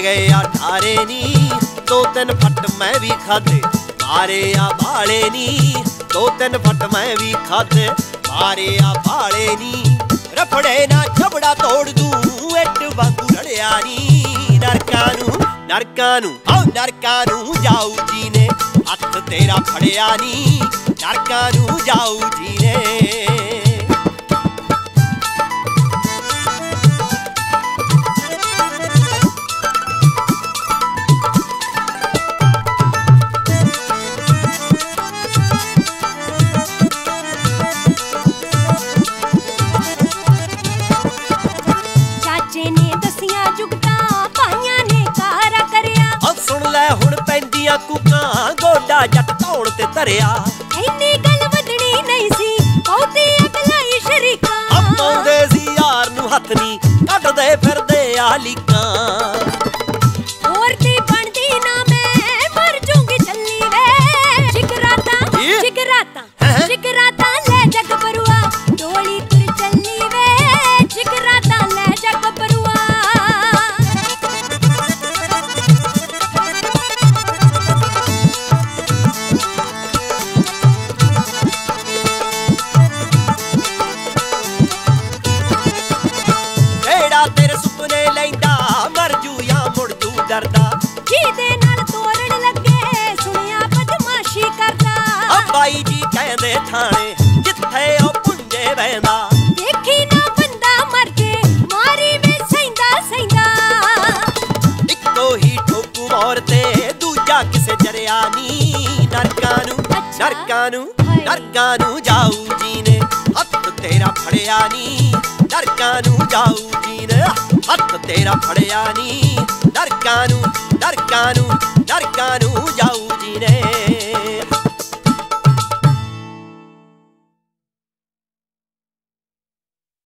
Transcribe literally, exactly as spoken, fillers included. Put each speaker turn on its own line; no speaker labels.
गए आ ठारे नी, दो तीन फट मैं भी खाधे मारे आ भाले नी, दो तीन फट मैं भी खाधे मारे आ भाले नी। रफड़े ना छबड़ा तोड़ दूं इट वांगू रड़िया नी, नरकां नूं नरकां नूं औ नरकां नूं जाऊ जी ने हथ तेरा फड़िया नी, नरकां नूं जाऊ जी ने। गोडा जट धौण ते धरिया
इन्नी गल वधनी नहीं सी बहुती अगलाई शरीका
पाउंदे सी यार नूं हथ नी कटदे फिरदे आ लीकां
होर दी बनदी ना मैं मर जूंगी चली वे जिगराता जिगराता जिगराता ले जग बरुआ डोली तुर चली वे जिगराता ले जग बरुआ।
तेरे सुपने लैंदा मर जू या मुड़ जू डरदा,
जीदे नाल तोरण लगे सुनिया बदमाशी करदा।
अब बाई जी कहंदे थाने जिथे ओ पुंजे वैंदा,
देखी ना बंदा मर के मारी में सैंदा सैंदा।
इक्को ही ठोकू मोर ते दूजा किसे जरिया नी, नरकां नूं नरकां नूं नरकां नूं जाऊ जी ने हथ तेरा फड़िया नी, नरकां नूं जाऊ जी ने हथ तेरा फड़िया नी, नरकां नूं नरकां नूं नरकां नूं जाऊ जी ने।